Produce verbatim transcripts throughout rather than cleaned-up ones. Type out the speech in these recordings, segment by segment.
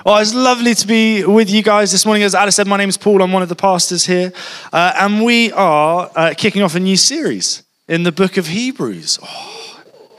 Well, it's lovely to be with you guys this morning. As Alice said, my name is Paul. I'm one of the pastors here. Uh, and we are uh, kicking off a new series in the book of Hebrews. Oh,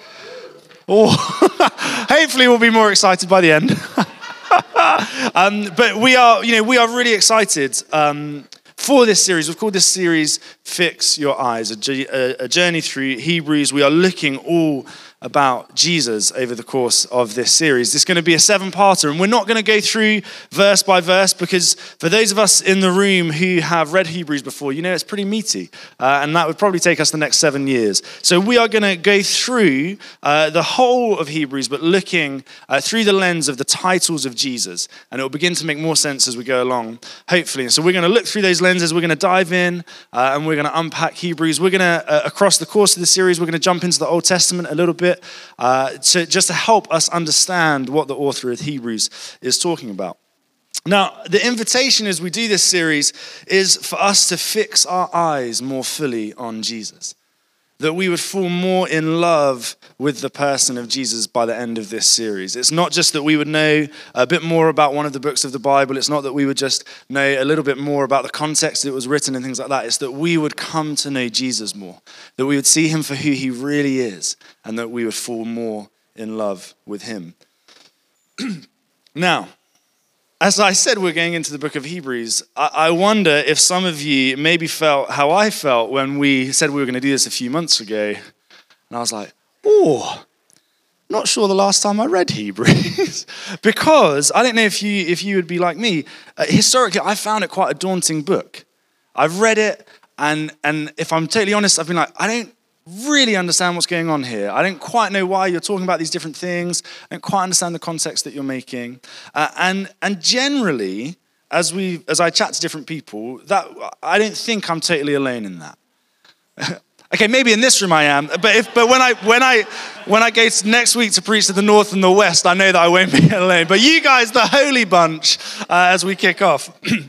oh. Hopefully we'll be more excited by the end. um, but we are, you know, we are really excited um, for this series. We've called this series Fix Your Eyes, a, a, a journey through Hebrews. We are looking all about Jesus over the course of this series. It's going to be a seven-parter, and we're not going to go through verse by verse because for those of us in the room who have read Hebrews before, you know it's pretty meaty, uh, and that would probably take us the next seven years. So we are going to go through uh, the whole of Hebrews, but looking uh, through the lens of the titles of Jesus, and it will begin to make more sense as we go along, hopefully. And so we're going to look through those lenses, we're going to dive in, uh, and we're going to unpack Hebrews. We're going to, uh, across the course of the series, we're going to jump into the Old Testament a little bit, Uh, to just to help us understand what the author of Hebrews is talking about. Now, the invitation as we do this series is for us to fix our eyes more fully on Jesus. That we would fall more in love with the person of Jesus by the end of this series. It's not just that we would know a bit more about one of the books of the Bible. It's not that we would just know a little bit more about the context that it was written and things like that. It's that we would come to know Jesus more. That we would see him for who he really is. And that we would fall more in love with him. Now, as I said, we're going into the book of Hebrews. I wonder if some of you maybe felt how I felt when we said we were going to do this a few months ago. And I was like, oh, not sure the last time I read Hebrews. Because I don't know if you if you would be like me. Uh, historically, I found it quite a daunting book. I've read it, and and if I'm totally honest, I've been like, I don't really understand what's going on here. I don't quite know why you're talking about these different things. I don't quite understand the context that you're making. Uh, and and generally, as we as I chat to different people, that I don't think I'm totally alone in that. Okay, maybe in this room I am, but if but when I when I when I go to next week to preach to the north and the west, I know that I won't be alone. But you guys, the holy bunch, uh, as we kick off.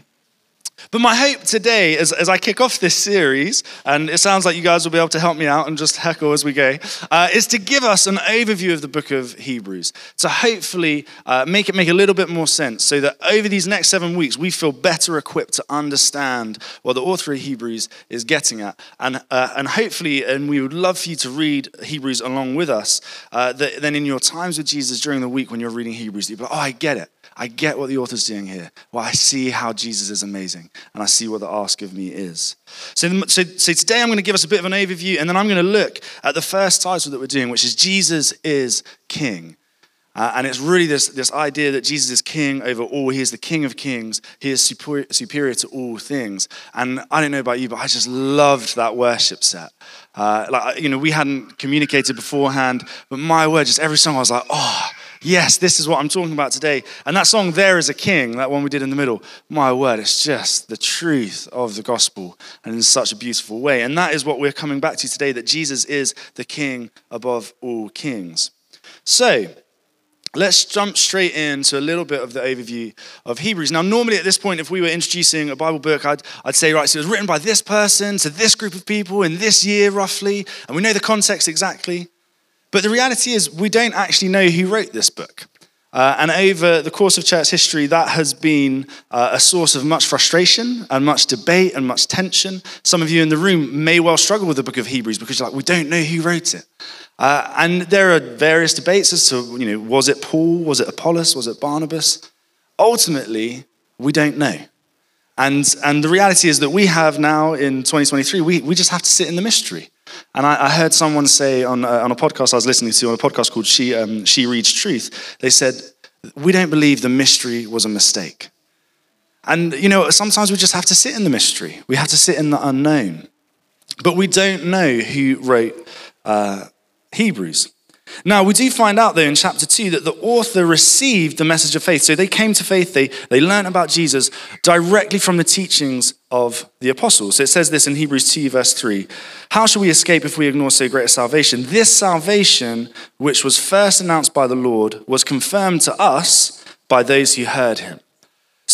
But my hope today, as, as I kick off this series, and it sounds like you guys will be able to help me out and just heckle as we go, uh, is to give us an overview of the book of Hebrews, to hopefully uh, make it make a little bit more sense, so that over these next seven weeks, we feel better equipped to understand what the author of Hebrews is getting at. And uh, and hopefully, and we would love for you to read Hebrews along with us, uh, that then in your times with Jesus during the week when you're reading Hebrews, you'll be like, oh, I get it. I get what the author's doing here. Well, I see how Jesus is amazing, and I see what the ask of me is. So, so, so today I'm going to give us a bit of an overview, and then I'm going to look at the first title that we're doing, which is Jesus is King. Uh, and it's really this, this idea that Jesus is king over all. He is the King of kings. He is superior, superior to all things. And I don't know about you, but I just loved that worship set. Uh, like, you know, we hadn't communicated beforehand, but my word, just every song I was like, oh, yes, this is what I'm talking about today. And that song, There is a King, that one we did in the middle, my word, it's just the truth of the gospel, and in such a beautiful way. And that is what we're coming back to today, that Jesus is the King above all kings. So, let's jump straight into a little bit of the overview of Hebrews. Now, normally at this point, if we were introducing a Bible book, I'd, I'd say, right, so it was written by this person to this group of people in this year, roughly, and we know the context exactly. But the reality is we don't actually know who wrote this book. Uh, and over the course of church history, that has been uh, a source of much frustration and much debate and much tension. Some of you in the room may well struggle with the book of Hebrews because you're like, we don't know who wrote it. Uh, and there are various debates as to, you know, was it Paul? Was it Apollos? Was it Barnabas? Ultimately, we don't know. And, and the reality is that we have now in twenty twenty-three, we, we just have to sit in the mystery. And I, I heard someone say on, uh, on a podcast I was listening to, on a podcast called She, um, She Reads Truth, they said, we don't believe the mystery was a mistake. And, you know, sometimes we just have to sit in the mystery. We have to sit in the unknown. But we don't know who wrote uh, Hebrews. Now, we do find out, though, in chapter two, that the author received the message of faith. So they came to faith, they, they learned about Jesus directly from the teachings of the apostles. So it says this in Hebrews two, verse three. How shall we escape if we ignore so great a salvation? This salvation, which was first announced by the Lord, was confirmed to us by those who heard him.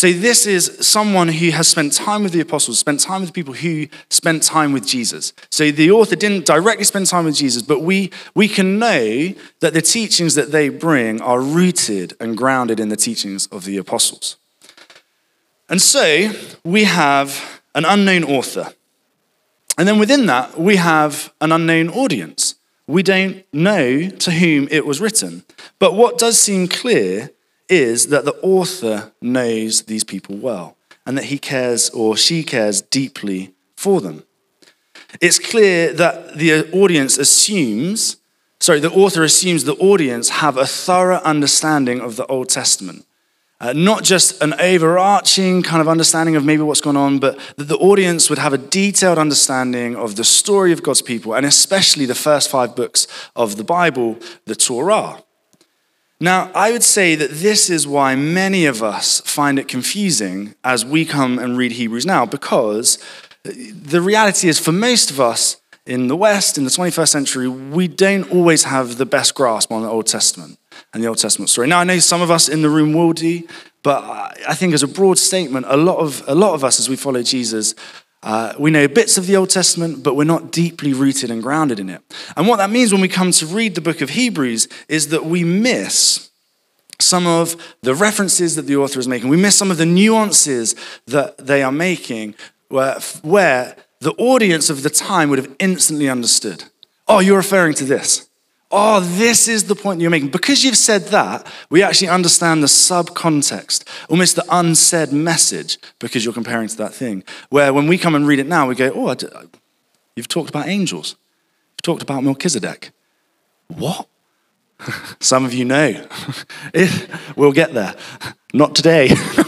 So this is someone who has spent time with the apostles, spent time with people who spent time with Jesus. So the author didn't directly spend time with Jesus, but we, we can know that the teachings that they bring are rooted and grounded in the teachings of the apostles. And so we have an unknown author. And then within that, we have an unknown audience. We don't know to whom it was written. But what does seem clear is that the author knows these people well and that he cares or she cares deeply for them. It's clear that the audience assumes, sorry, the author assumes the audience have a thorough understanding of the Old Testament. Uh, not just an overarching kind of understanding of maybe what's going on, but that the audience would have a detailed understanding of the story of God's people, and especially the first five books of the Bible, the Torah. Now, I would say that this is why many of us find it confusing as we come and read Hebrews now, because the reality is for most of us in the West, in the twenty-first century, we don't always have the best grasp on the Old Testament and the Old Testament story. Now, I know some of us in the room will do, but I think as a broad statement, a lot of a lot of us as we follow Jesus, uh, we know bits of the Old Testament, but we're not deeply rooted and grounded in it. And what that means when we come to read the book of Hebrews is that we miss some of the references that the author is making. We miss some of the nuances that they are making where, where the audience of the time would have instantly understood. Oh, you're referring to this. Oh, this is the point you're making. Because you've said that, we actually understand the subcontext, almost the unsaid message, because you're comparing to that thing. Where when we come and read it now, we go, oh, I d- you've talked about angels. You've talked about Melchizedek. What? Some of you know. We'll get there. Not today.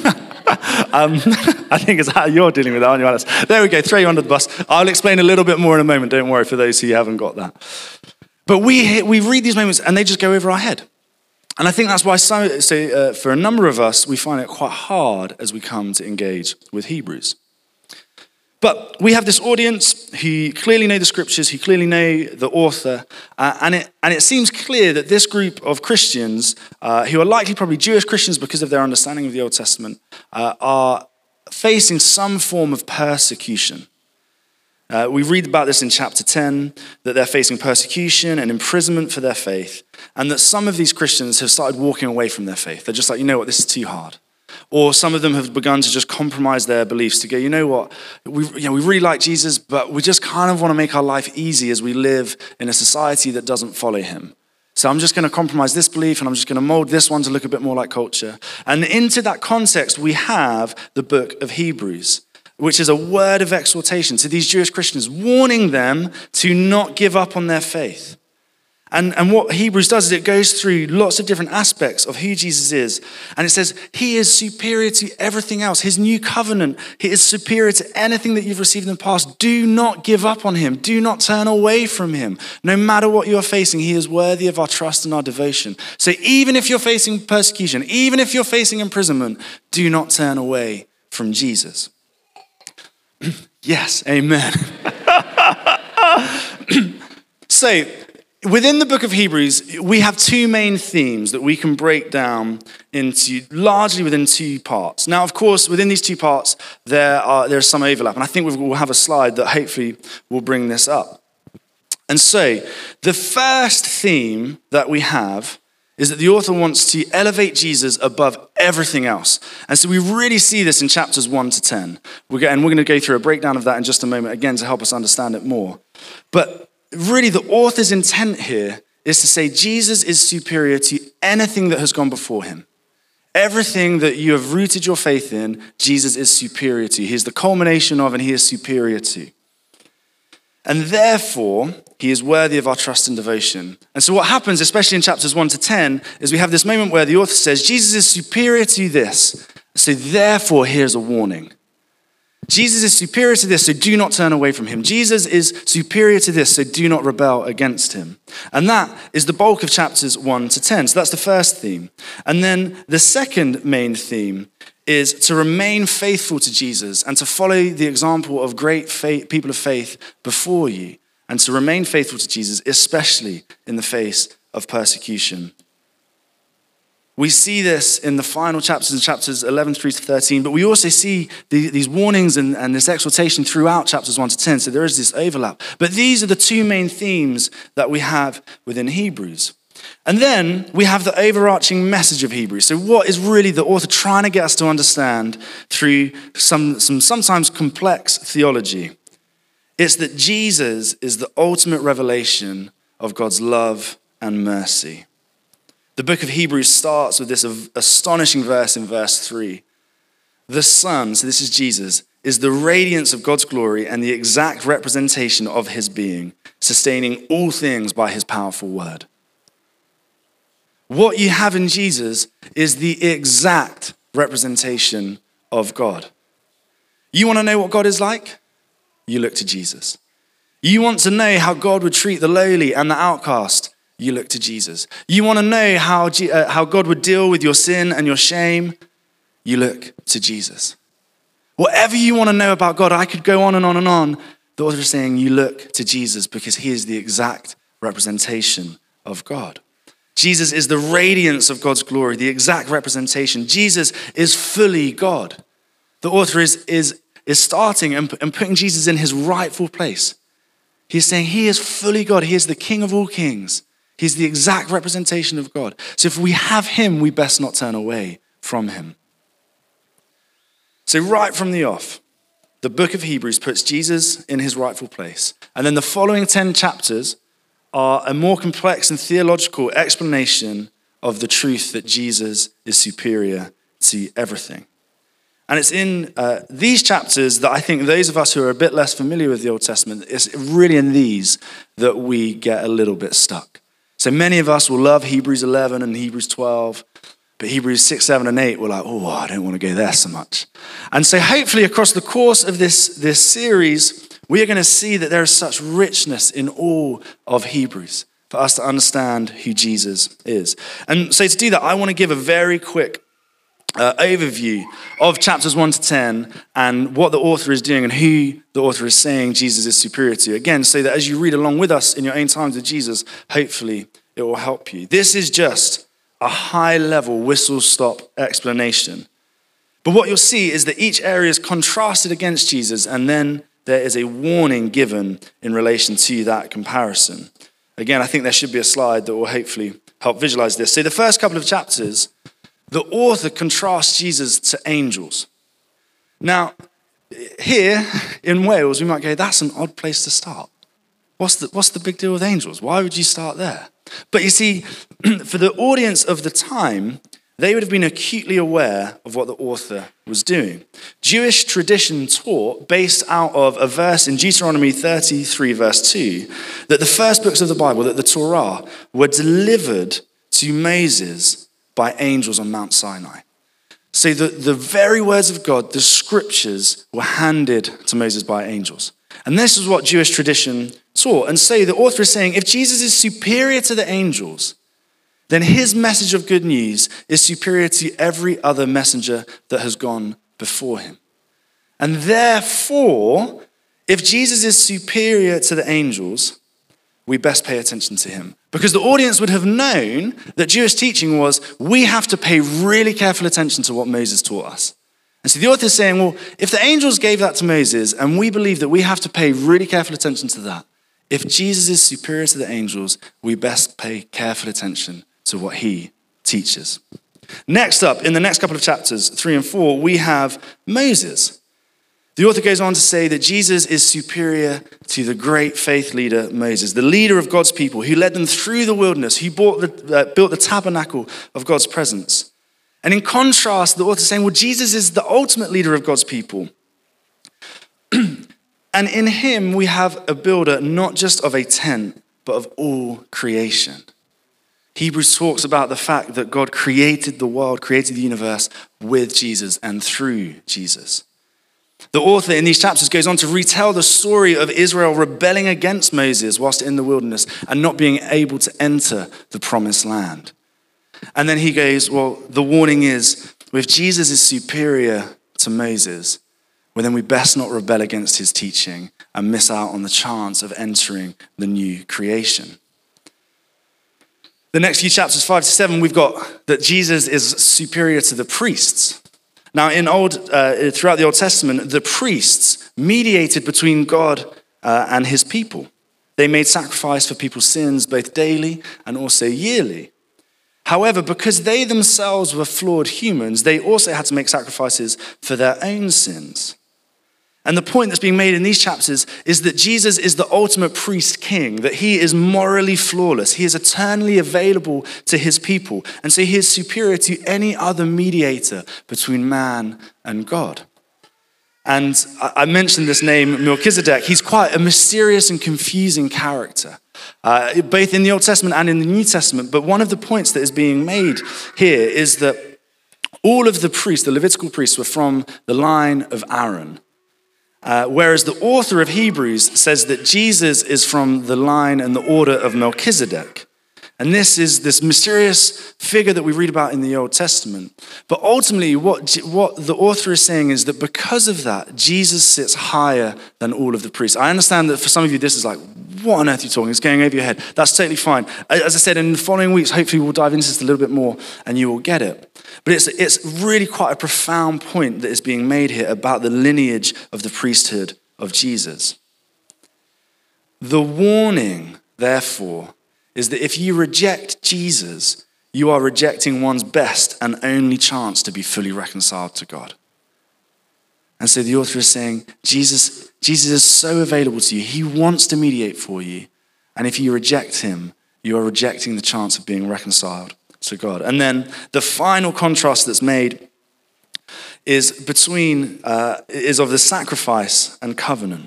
um, I think it's how you're dealing with that, aren't you, Alice? There we go, throw you under the bus. I'll explain a little bit more in a moment, don't worry, for those who haven't got that. But we we read these moments and they just go over our head. And I think that's why so, so, uh, for a number of us, we find it quite hard as we come to engage with Hebrews. But we have this audience who clearly know the scriptures, who clearly know the author, uh, and, it, and it seems clear that this group of Christians, uh, who are likely probably Jewish Christians because of their understanding of the Old Testament, uh, are facing some form of persecution. Uh, we read about this in chapter ten, that they're facing persecution and imprisonment for their faith, and that some of these Christians have started walking away from their faith. They're just like, you know what, this is too hard. Or some of them have begun to just compromise their beliefs to go, you know what, we, you know, we really like Jesus, but we just kind of want to make our life easy as we live in a society that doesn't follow him. So I'm just going to compromise this belief and I'm just going to mold this one to look a bit more like culture. And into that context, we have the book of Hebrews, which is a word of exhortation to these Jewish Christians, warning them to not give up on their faith. And, and what Hebrews does is it goes through lots of different aspects of who Jesus is. And it says he is superior to everything else. His new covenant, he is superior to anything that you've received in the past. Do not give up on him. Do not turn away from him. No matter what you're facing, he is worthy of our trust and our devotion. So even if you're facing persecution, even if you're facing imprisonment, do not turn away from Jesus. Yes, amen. So, within the book of Hebrews, we have two main themes that we can break down into largely within two parts. Now, of course, within these two parts, there are there's some overlap, and I think we'll have a slide that hopefully will bring this up. And so, the first theme that we have is that the author wants to elevate Jesus above everything else. And so we really see this in chapters one to ten. We're going, and we're going to go through a breakdown of that in just a moment, again, to help us understand it more. But really, the author's intent here is to say Jesus is superior to anything that has gone before him. Everything that you have rooted your faith in, Jesus is superior to. He is the culmination of, and he is superior to. And therefore, he is worthy of our trust and devotion. And so what happens, especially in chapters one to ten, is we have this moment where the author says, Jesus is superior to this, so therefore here's a warning. Jesus is superior to this, so do not turn away from him. Jesus is superior to this, so do not rebel against him. And that is the bulk of chapters one to ten. So that's the first theme. And then the second main theme is to remain faithful to Jesus and to follow the example of great faith, people of faith before you, and to remain faithful to Jesus, especially in the face of persecution. We see this in the final chapters, in chapters eleven through to thirteen, but we also see the, these warnings and, and this exhortation throughout chapters one to ten, so there is this overlap. But these are the two main themes that we have within Hebrews. And then we have the overarching message of Hebrews. So what is really the author trying to get us to understand through some, some sometimes complex theology? It's that Jesus is the ultimate revelation of God's love and mercy. The book of Hebrews starts with this astonishing verse in verse three. The Son, so this is Jesus, is the radiance of God's glory and the exact representation of his being, sustaining all things by his powerful word. What you have in Jesus is the exact representation of God. You want to know what God is like? You look to Jesus. You want to know how God would treat the lowly and the outcast? You look to Jesus. You want to know how, uh, how God would deal with your sin and your shame? You look to Jesus. Whatever you want to know about God, I could go on and on and on. The author is saying you look to Jesus because he is the exact representation of God. Jesus is the radiance of God's glory, the exact representation. Jesus is fully God. The author is, is, is starting and, and putting Jesus in his rightful place. He's saying he is fully God. He is the King of all kings. He's the exact representation of God. So if we have him, we best not turn away from him. So right from the off, the book of Hebrews puts Jesus in his rightful place. And then the following ten chapters are a more complex and theological explanation of the truth that Jesus is superior to everything. And it's in uh, these chapters that I think those of us who are a bit less familiar with the Old Testament, it's really in these that we get a little bit stuck. So many of us will love Hebrews eleven and Hebrews twelve, but Hebrews six, seven, and eight, we're like, oh, I don't want to go there so much. And so hopefully across the course of this, this series, we are going to see that there is such richness in all of Hebrews for us to understand who Jesus is. And so to do that, I want to give a very quick uh, overview of chapters one to ten and what the author is doing and who the author is saying Jesus is superior to. Again, so that as you read along with us in your own times with Jesus, hopefully it will help you. This is just a high-level whistle-stop explanation. But what you'll see is that each area is contrasted against Jesus, and then there is a warning given in relation to that comparison. Again, I think there should be a slide that will hopefully help visualize this. So the first couple of chapters, the author contrasts Jesus to angels. Now, here in Wales, we might go, that's an odd place to start. What's the, what's the big deal with angels? Why would you start there? But you see, for the audience of the time, they would have been acutely aware of what the author was doing. Jewish tradition taught, based out of a verse in Deuteronomy thirty-three, verse two, that the first books of the Bible, that the Torah, were delivered to Moses by angels on Mount Sinai. So the, the very words of God, the scriptures, were handed to Moses by angels. And this is what Jewish tradition taught. And so the author is saying, if Jesus is superior to the angels, then his message of good news is superior to every other messenger that has gone before him. And therefore, if Jesus is superior to the angels, we best pay attention to him. Because the audience would have known that Jewish teaching was, we have to pay really careful attention to what Moses taught us. And so the author is saying, well, if the angels gave that to Moses, and we believe that we have to pay really careful attention to that, if Jesus is superior to the angels, we best pay careful attention to what he teaches. Next up, in the next couple of chapters, three and four, we have Moses. The author goes on to say that Jesus is superior to the great faith leader Moses, the leader of God's people, who led them through the wilderness, who bought the, uh, built the tabernacle of God's presence. And in contrast, the author is saying, well, Jesus is the ultimate leader of God's people. And in him, we have a builder not just of a tent, but of all creation. Hebrews talks about the fact that God created the world, created the universe with Jesus and through Jesus. The author in these chapters goes on to retell the story of Israel rebelling against Moses whilst in the wilderness and not being able to enter the promised land. And then he goes, well, the warning is, if Jesus is superior to Moses, well, then we best not rebel against his teaching and miss out on the chance of entering the new creation. The next few chapters, five to seven, we've got that Jesus is superior to the priests. Now, in old, uh, throughout the Old Testament, the priests mediated between God uh, and his people. They made sacrifice for people's sins both daily and also yearly. However, because they themselves were flawed humans, they also had to make sacrifices for their own sins. And the point that's being made in these chapters is that Jesus is the ultimate priest king, that he is morally flawless. He is eternally available to his people. And so he is superior to any other mediator between man and God. And I mentioned this name, Melchizedek. He's quite a mysterious and confusing character, uh, both in the Old Testament and in the New Testament. But one of the points that is being made here is that all of the priests, the Levitical priests, were from the line of Aaron. Uh, whereas the author of Hebrews says that Jesus is from the line and the order of Melchizedek. And this is this mysterious figure that we read about in the Old Testament. But ultimately, what, what the author is saying is that because of that, Jesus sits higher than all of the priests. I understand that for some of you, this is like, what on earth are you talking? It's going over your head. That's totally fine. As I said, in the following weeks, hopefully we'll dive into this a little bit more and you will get it. But it's, it's really quite a profound point that is being made here about the lineage of the priesthood of Jesus. The warning, therefore, is that if you reject Jesus, you are rejecting one's best and only chance to be fully reconciled to God. And so the author is saying, Jesus, Jesus is so available to you. He wants to mediate for you. And if you reject him, you are rejecting the chance of being reconciled to God. And then the final contrast that's made is between, uh, is of the sacrifice and covenant.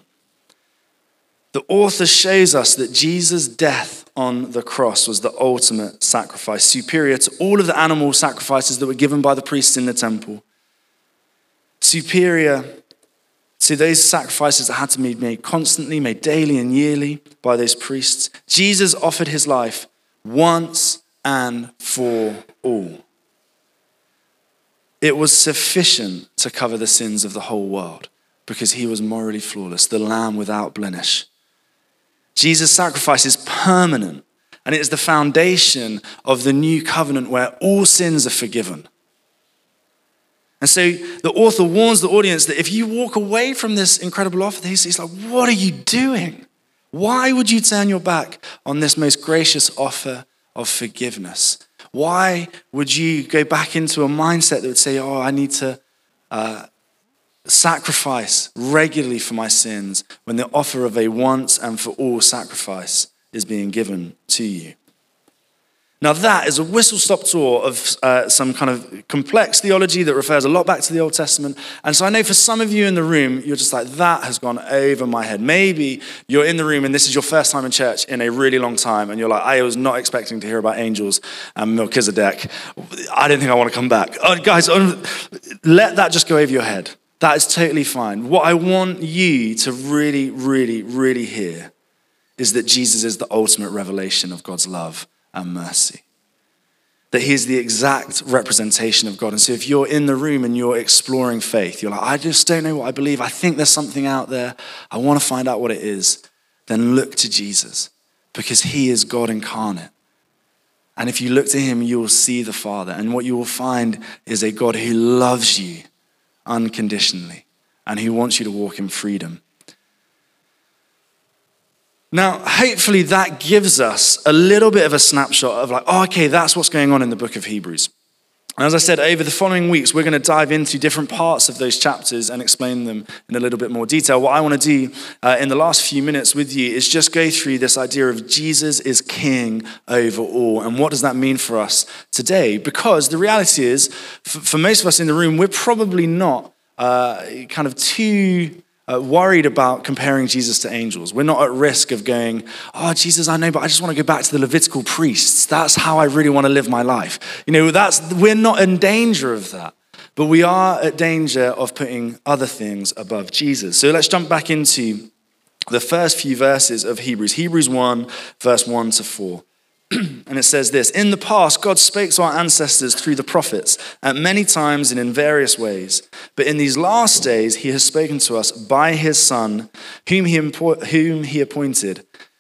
The author shows us that Jesus' death on the cross was the ultimate sacrifice, superior to all of the animal sacrifices that were given by the priests in the temple, superior to those sacrifices that had to be made constantly, made daily and yearly by those priests. Jesus offered his life once and for all. It was sufficient to cover the sins of the whole world because he was morally flawless, the Lamb without blemish. Jesus' sacrifice is permanent, and it is the foundation of the new covenant where all sins are forgiven. And so the author warns the audience that if you walk away from this incredible offer, he's like, what are you doing? Why would you turn your back on this most gracious offer of forgiveness? Why would you go back into a mindset that would say, oh, I need to uh, sacrifice regularly for my sins when the offer of a once and for all sacrifice is being given to you? Now that is a whistle-stop tour of uh, some kind of complex theology that refers a lot back to the Old Testament. And so I know for some of you in the room, you're just like, that has gone over my head. Maybe you're in the room and this is your first time in church in a really long time. And you're like, I was not expecting to hear about angels and Melchizedek. I didn't think I want to come back. Oh, guys, let that just go over your head. That is totally fine. What I want you to really, really, really hear is that Jesus is the ultimate revelation of God's love and mercy. That he is the exact representation of God. And so if you're in the room and you're exploring faith, you're like, I just don't know what I believe. I think there's something out there. I want to find out what it is. Then look to Jesus because he is God incarnate. And if you look to him, you will see the Father. And what you will find is a God who loves you unconditionally and who wants you to walk in freedom. Now, hopefully that gives us a little bit of a snapshot of like, oh, okay, that's what's going on in the book of Hebrews. And as I said, over the following weeks, we're going to dive into different parts of those chapters and explain them in a little bit more detail. What I want to do uh, in the last few minutes with you is just go through this idea of Jesus is king over all. And what does that mean for us today? Because the reality is, for, for most of us in the room, we're probably not uh, kind of too Uh, worried about comparing Jesus to angels. We're not at risk of going, oh, Jesus, I know, but I just want to go back to the Levitical priests. That's how I really want to live my life. You know, that's we're not in danger of that, but we are at danger of putting other things above Jesus. So let's jump back into the first few verses of Hebrews. Hebrews one, verse one to four. And it says this: in the past, God spoke to our ancestors through the prophets at many times and in various ways. But in these last days, he has spoken to us by his Son, whom he, impo- whom he appointed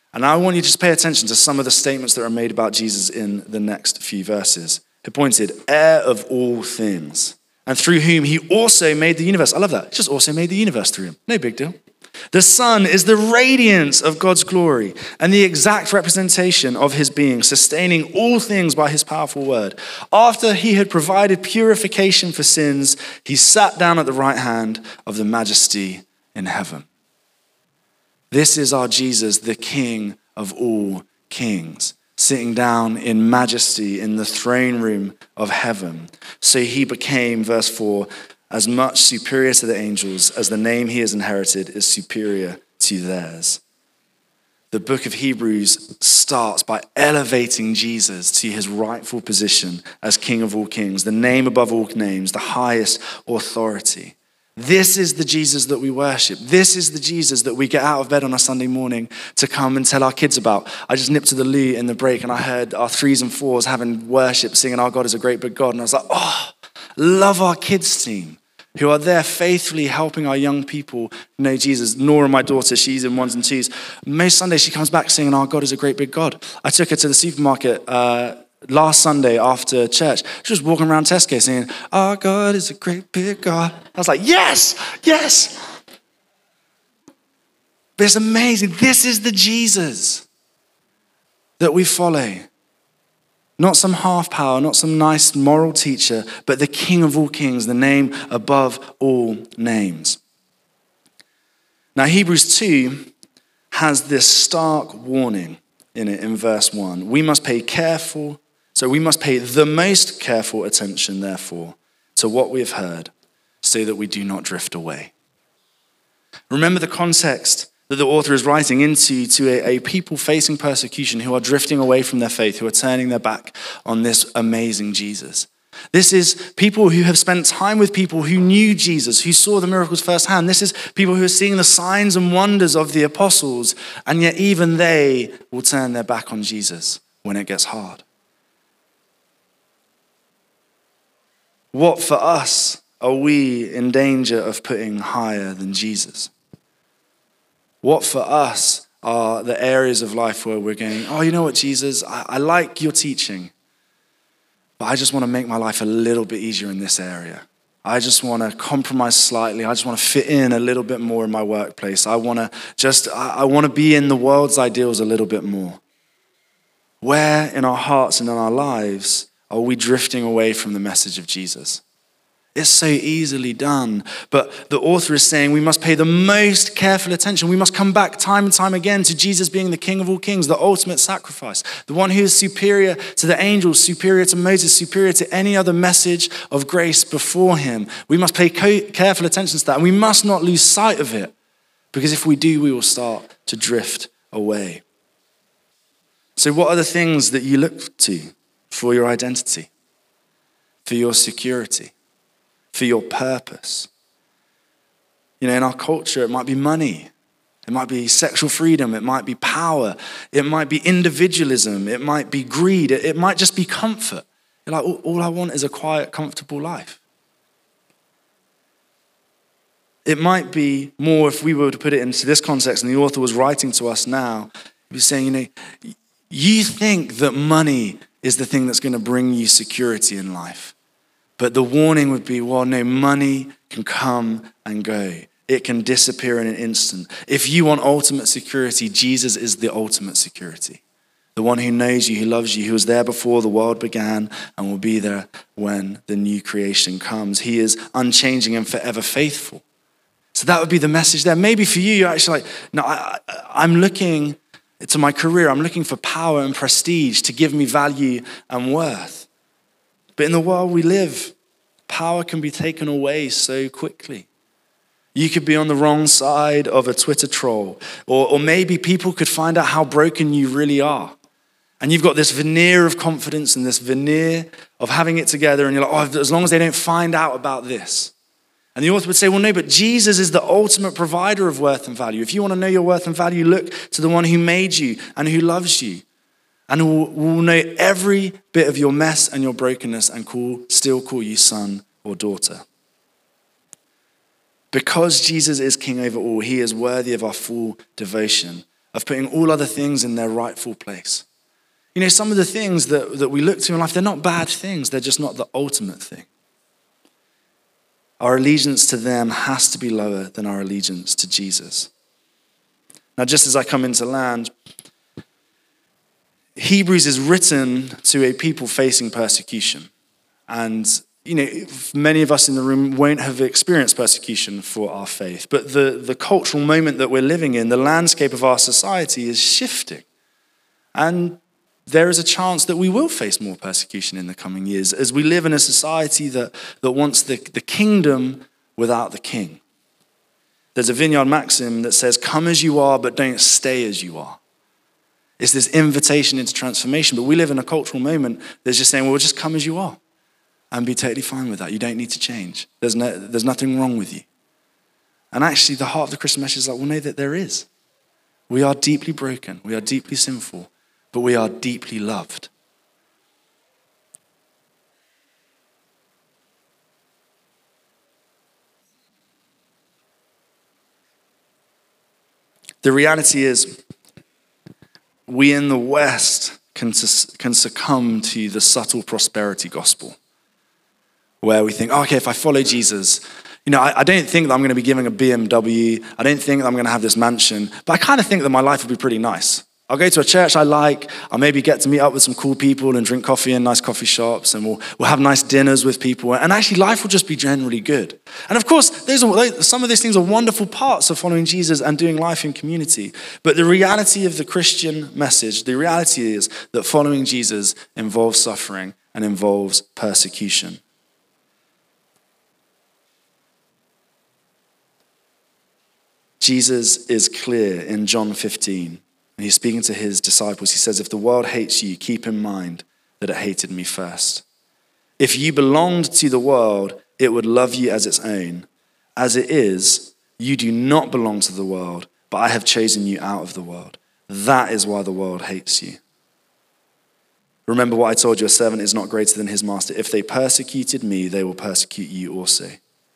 And I want you to just pay attention to some of the statements that are made about Jesus in the next few verses. Appointed heir of all things, and through whom he also made the universe. I love that. He just also made the universe through him. No big deal. The Son is the radiance of God's glory and the exact representation of his being, sustaining all things by his powerful word. After he had provided purification for sins, he sat down at the right hand of the Majesty in heaven. This is our Jesus, the King of all kings, sitting down in majesty in the throne room of heaven. So he became, verse four, as much superior to the angels as the name he has inherited is superior to theirs. The book of Hebrews starts by elevating Jesus to his rightful position as King of all kings, the name above all names, the highest authority. This is the Jesus that we worship. This is the Jesus that we get out of bed on a Sunday morning to come and tell our kids about. I just nipped to the loo in the break and I heard our threes and fours having worship, singing Our God is a Great Big God. And I was like, oh, love our kids team who are there faithfully helping our young people know Jesus. Nora, my daughter, she's in ones and twos. Most Sundays she comes back singing Our God is a Great Big God. I took her to the supermarket uh, last Sunday after church. She was walking around Tesco singing, Our God is a great big God. I was like, yes, yes. But it's amazing. This is the Jesus that we follow. Not some half power, not some nice moral teacher, but the King of all kings, the name above all names. Now, Hebrews two has this stark warning in it in verse one. We must pay careful, so we must pay the most careful attention, therefore, to what we have heard, so that we do not drift away. Remember the context that the author is writing into to a, a people facing persecution who are drifting away from their faith, who are turning their back on this amazing Jesus. This is people who have spent time with people who knew Jesus, who saw the miracles firsthand. This is people who are seeing the signs and wonders of the apostles, and yet even they will turn their back on Jesus when it gets hard. What for us are we in danger of putting higher than Jesus? What for us are the areas of life where we're going, oh, you know what, Jesus, I, I like your teaching, but I just want to make my life a little bit easier in this area. I just want to compromise slightly. I just want to fit in a little bit more in my workplace. I want to just, I, I want to be in the world's ideals a little bit more. Where in our hearts and in our lives are we drifting away from the message of Jesus? It's so easily done. But the author is saying we must pay the most careful attention. We must come back time and time again to Jesus being the King of all kings, the ultimate sacrifice, the one who is superior to the angels, superior to Moses, superior to any other message of grace before him. We must pay careful attention to that, and we must not lose sight of it, because if we do, we will start to drift away. So what are the things that you look to for your identity, for your security, for your purpose? You know, in our culture, it might be money. It might be sexual freedom. It might be power. It might be individualism. It might be greed. It, it might just be comfort. You're like, all, all I want is a quiet, comfortable life. It might be more, if we were to put it into this context, and the author was writing to us now, he was saying, you know, you think that money is the thing that's going to bring you security in life. But the warning would be, well, no, money can come and go. It can disappear in an instant. If you want ultimate security, Jesus is the ultimate security. The one who knows you, who loves you, who was there before the world began and will be there when the new creation comes. He is unchanging and forever faithful. So that would be the message there. Maybe for you, you're actually like, no, I, I, I'm looking to my career. I'm looking for power and prestige to give me value and worth. But in the world we live, power can be taken away so quickly. You could be on the wrong side of a Twitter troll, or, or maybe people could find out how broken you really are. And you've got this veneer of confidence and this veneer of having it together, and you're like, oh, as long as they don't find out about this. And the author would say, well, no, but Jesus is the ultimate provider of worth and value. If you want to know your worth and value, look to the one who made you and who loves you, and will, will know every bit of your mess and your brokenness and call, still call you son or daughter. Because Jesus is king over all, he is worthy of our full devotion, of putting all other things in their rightful place. You know, some of the things that, that we look to in life, they're not bad things. They're just not the ultimate thing. Our allegiance to them has to be lower than our allegiance to Jesus. Now, just as I come into land, Hebrews is written to a people facing persecution. And, you know, many of us in the room won't have experienced persecution for our faith. But the, the cultural moment that we're living in, the landscape of our society is shifting. And there is a chance that we will face more persecution in the coming years as we live in a society that, that wants the, the kingdom without the king. There's a Vineyard maxim that says, come as you are, but don't stay as you are. It's this invitation into transformation. But we live in a cultural moment that's just saying, well, just come as you are and be totally fine with that. You don't need to change. There's no, there's nothing wrong with you. And actually, the heart of the Christian message is like, well, no, that there is. We are deeply broken. We are deeply sinful. But we are deeply loved. The reality is, we in the West can, can succumb to the subtle prosperity gospel, where we think, oh, okay, if I follow Jesus, you know, I, I don't think that I'm going to be giving a B M W. I don't think that I'm going to have this mansion, but I kind of think that my life will be pretty nice. I'll go to a church I like. I'll maybe get to meet up with some cool people and drink coffee in nice coffee shops, and we'll, we'll have nice dinners with people. And actually, life will just be generally good. And of course, those are, some of these things are wonderful parts of following Jesus and doing life in community. But the reality of the Christian message, the reality is that following Jesus involves suffering and involves persecution. Jesus is clear in John fifteen. And he's speaking to his disciples. He says, if the world hates you, keep in mind that it hated me first. If you belonged to the world, it would love you as its own. As it is, you do not belong to the world, but I have chosen you out of the world. That is why the world hates you. Remember what I told you, a servant is not greater than his master. If they persecuted me, they will persecute you also.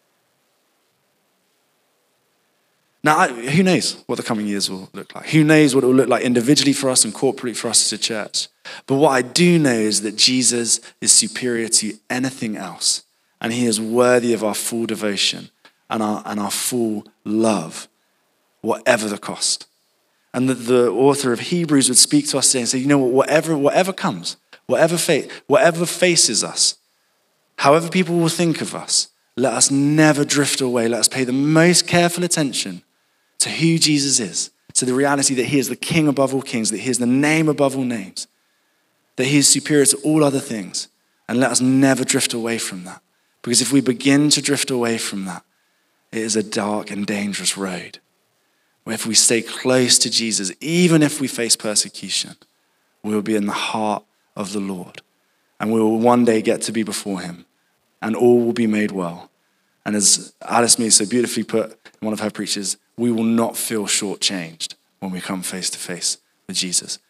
Now, who knows what the coming years will look like? Who knows what it will look like individually for us and corporately for us as a church? But what I do know is that Jesus is superior to anything else, and he is worthy of our full devotion and our, and our full love, whatever the cost. And that the author of Hebrews would speak to us today and say, you know what, whatever, whatever comes, whatever fate, whatever faces us, however people will think of us, let us never drift away. Let us pay the most careful attention to who Jesus is, to the reality that he is the King above all kings, that he is the name above all names, that he is superior to all other things. And let us never drift away from that. Because if we begin to drift away from that, it is a dark and dangerous road. Where if we stay close to Jesus, even if we face persecution, we will be in the heart of the Lord. And we will one day get to be before him. And all will be made well. And as Alice Mead so beautifully put in one of her preachers, we will not feel shortchanged when we come face to face with Jesus,